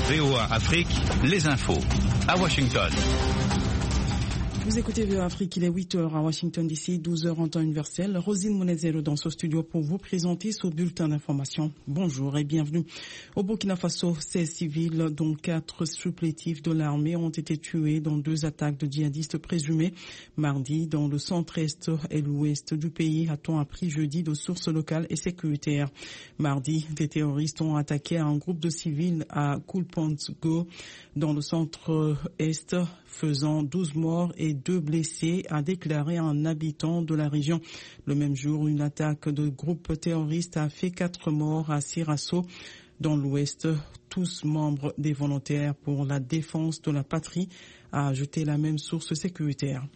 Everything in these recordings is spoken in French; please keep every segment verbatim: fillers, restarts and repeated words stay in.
V O A Afrique, les infos. À Washington. Vous écoutez V O A Afrique, il est huit heures à Washington D C, douze heures en temps universel. Rosine Monezero dans ce studio pour vous présenter ce bulletin d'information. Bonjour et bienvenue. Au Burkina Faso, seize civils, dont quatre supplétifs de l'armée, ont été tués dans deux attaques de djihadistes présumés. Mardi, dans le centre-est et l'ouest du pays, a-t-on appris jeudi de sources locales et sécuritaires. Mardi, des terroristes ont attaqué un groupe de civils à Kulponsgo, dans le centre-est, faisant douze morts et deux blessés, a déclaré un habitant de la région. Le même jour, une attaque de groupe terroriste a fait quatre morts à Sirasso, dans l'ouest, tous membres des volontaires pour la défense de la patrie, a ajouté la même source sécuritaire.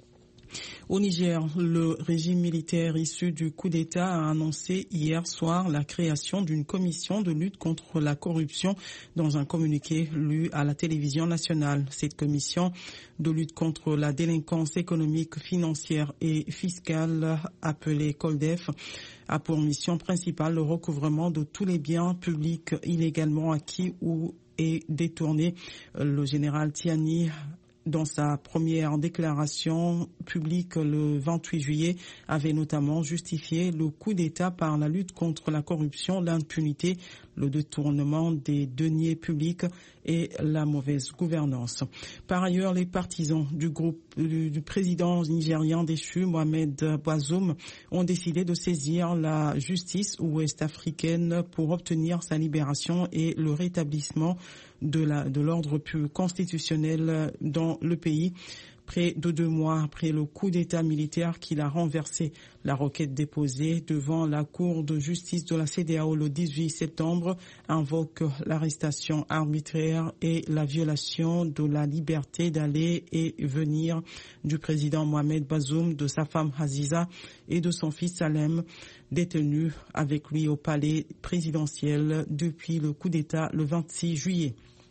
Au Niger, le régime militaire issu du coup d'État a annoncé hier soir la création d'une commission de lutte contre la corruption dans un communiqué lu à la télévision nationale. Cette commission de lutte contre la délinquance économique, financière et fiscale, appelée COLDEF, a pour mission principale le recouvrement de tous les biens publics illégalement acquis ou et détournés. Le général Tiani, dans sa première déclaration publique le vingt-huit juillet, avait notamment justifié le coup d'État par la lutte contre la corruption, l'impunité, le détournement des deniers publics et la mauvaise gouvernance. Par ailleurs, les partisans du groupe du, du président nigérien déchu, Mohamed Bazoum, ont décidé de saisir la justice ouest-africaine pour obtenir sa libération et le rétablissement de la, de l'ordre constitutionnel dans le pays. Près de deux mois après le coup d'État militaire qui l'a renversé, la requête déposée devant la Cour de justice de la C E D E A O le dix-huit septembre invoque l'arrestation arbitraire et la violation de la liberté d'aller et venir du président Mohamed Bazoum, de sa femme Aziza et de son fils Salem, détenus avec lui au palais présidentiel depuis le coup d'État le vingt-six juillet.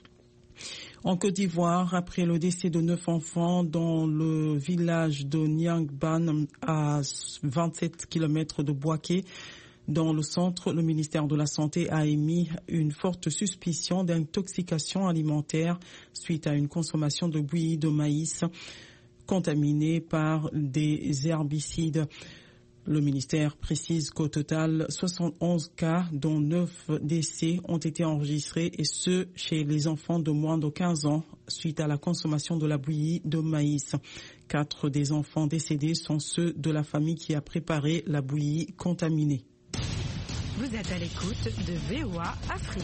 En Côte d'Ivoire, après le décès de neuf enfants dans le village de Niangban à vingt-sept kilomètres de Bouaké, dans le centre, le ministère de la Santé a émis une forte suspicion d'intoxication alimentaire suite à une consommation de bouillie de maïs contaminée par des herbicides. Le ministère précise qu'au total, soixante et onze cas, dont neuf décès, ont été enregistrés, et ce, chez les enfants de moins de quinze ans, suite à la consommation de la bouillie de maïs. Quatre des enfants décédés sont ceux de la famille qui a préparé la bouillie contaminée. Vous êtes à l'écoute de V O A Afrique.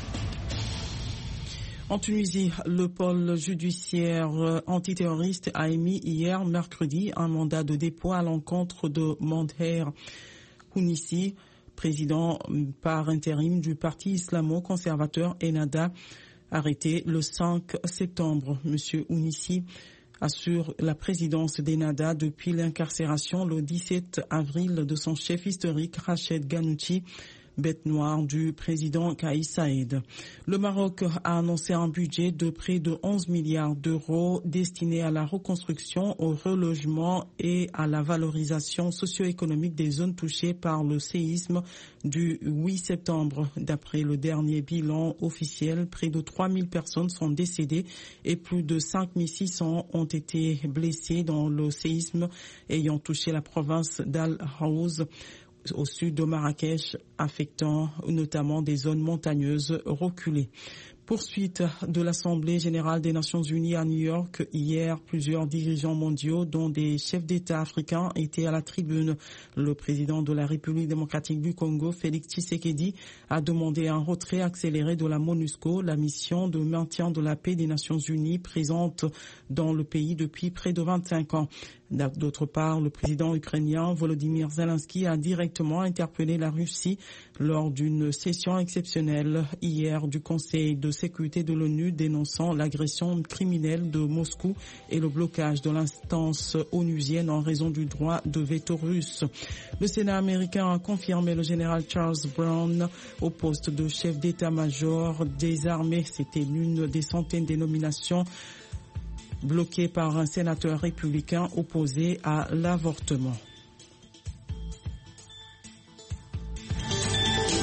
En Tunisie, le pôle judiciaire antiterroriste a émis hier, mercredi, un mandat de dépôt à l'encontre de Mandher Ounissi, président par intérim du parti islamo-conservateur Ennahda, arrêté le cinq septembre. Monsieur Ounissi assure la présidence d'Ennahda depuis l'incarcération le dix-sept avril de son chef historique Rached Ghannouchi, bête noire du président Kais Saïed. Le Maroc a annoncé un budget de près de onze milliards d'euros destiné à la reconstruction, au relogement et à la valorisation socio-économique des zones touchées par le séisme du huit septembre. D'après le dernier bilan officiel, près de trois mille personnes sont décédées et plus de cinq mille six cents ont été blessées dans le séisme ayant touché la province d'Al-Haouz, au sud de Marrakech, affectant notamment des zones montagneuses reculées. Poursuite de l'Assemblée générale des Nations unies à New York. Hier, plusieurs dirigeants mondiaux, dont des chefs d'État africains, étaient à la tribune. Le président de la République démocratique du Congo, Félix Tshisekedi, a demandé un retrait accéléré de la MONUSCO, la mission de maintien de la paix des Nations unies présente dans le pays depuis près de vingt-cinq ans. D'autre part, le président ukrainien Volodymyr Zelensky a directement interpellé la Russie lors d'une session exceptionnelle hier du Conseil de sécurité de l'ONU, dénonçant l'agression criminelle de Moscou et le blocage de l'instance onusienne en raison du droit de veto russe. Le Sénat américain a confirmé le général Charles Brown au poste de chef d'état-major des armées. C'était l'une des centaines de nominations bloqué par un sénateur républicain opposé à l'avortement.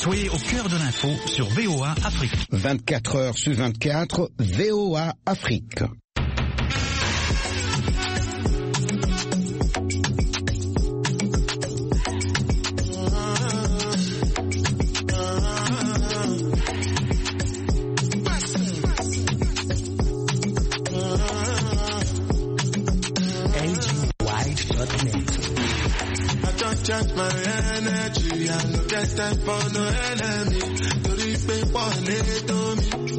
Soyez au cœur de l'info sur V O A Afrique. vingt-quatre heures sur vingt-quatre, V O A Afrique. Charge my energy, I no get time for no enemy. To reap one it on me.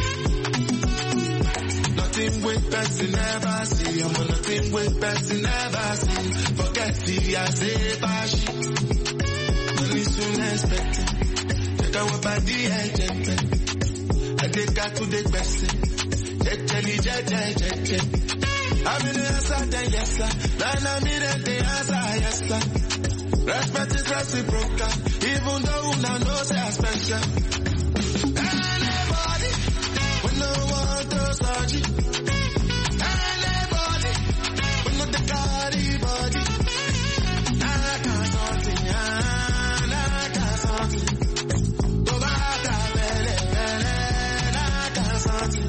Nothing with person never see. I'm on nothing with person never see. Forget the I say bashi. Only soon expected. Check out what body agent. I take out to the person. Check jelly, check, check, check, check. I'm in the answer, then yes sir. Then I'm in the answer, yes sir. Respect is reciprocal, even though una know say I special. Anybody, we no want to search it. Anybody, we no the carry body. I can't something, I can't something. Go back to bele, bele, I can't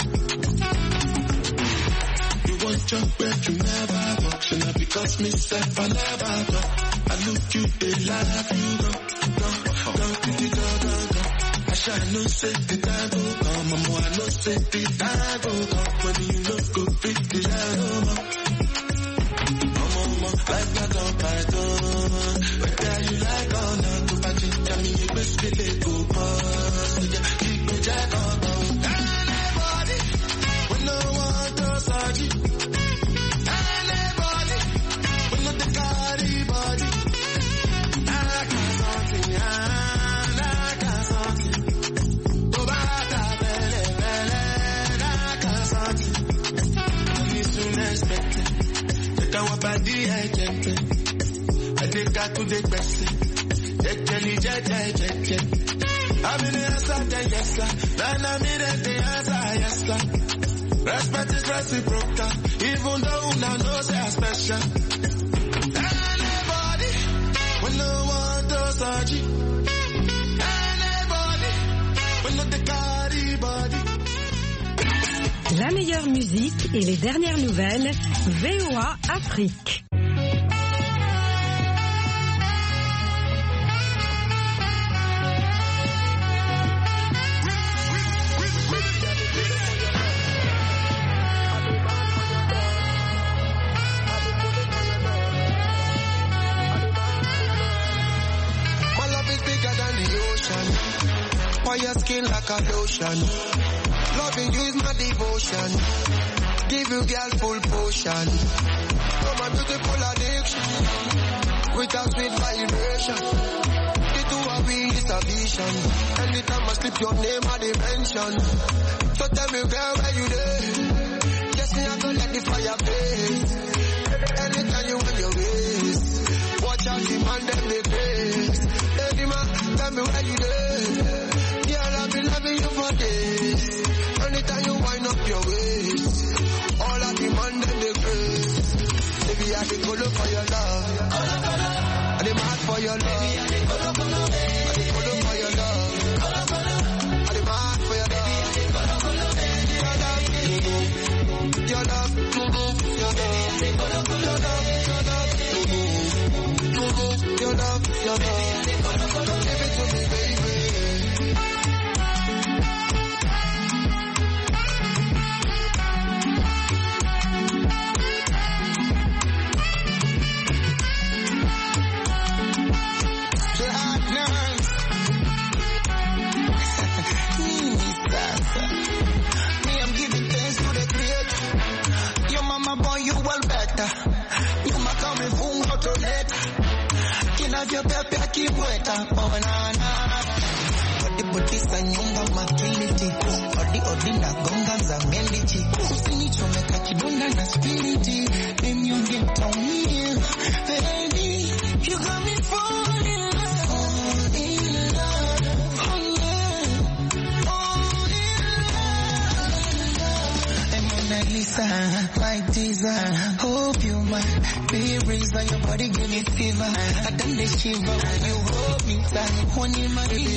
something. You want your bed, you never walk. So now because myself, I never talk. I look you, they laugh, you go, go, go, go, go, go, go. I shall no say the time go come, I'm I no say the time go come. When you look go pick the aroma. I'm on my life not on python. Whether you like or not, to patch it, tell me you best feel it go past. Keep me jack on down. Anybody, we no want to search it. Anybody, we no the carry body. Body agent, I take that to the person. Check jelly, check, check, check, check. I'm in the answer, then yes sir. Then I'm in the answer, yes sir. Respect is reciprocal, even though una know say I special. Anybody, we no want to search it. Anybody, we no the carry body. La meilleure musique et les dernières nouvelles, V O A Afrique. My love is bigger than the ocean. Why your skin like a lotion? Loving you is my devotion. Give you girl full potion. Oh my beautiful addiction. With a sweet vibration. The two of we is a vision. Anytime I slip your name I dimension. So tell me girl where you there. Yes me I go let the fire blaze. Anytime you want your ways. Watch out the man them they face. Baby man tell me where you there. Girl I've been loving you for days. Anytime you wind up your waist, all I demand them the grace. Baby, I dey color for your love. I dey mad for your love. I dey color for your love. I dey mad for your love. Your love, your love, your love, your love, your love, your love. Give it to me, baby. Yo pepe aquí vuelta, oh na na. Odi botisa nyonga makiliti, odi odi na gonga za meliti. Usinichome kakidonda na spiriti, then you get to me, baby. You got me falling, fall in love, oh yeah, fall in love. And Mona Lisa, my desire, hope you might be reason your body give me fever. I done this shiver when you hold me tight, when you my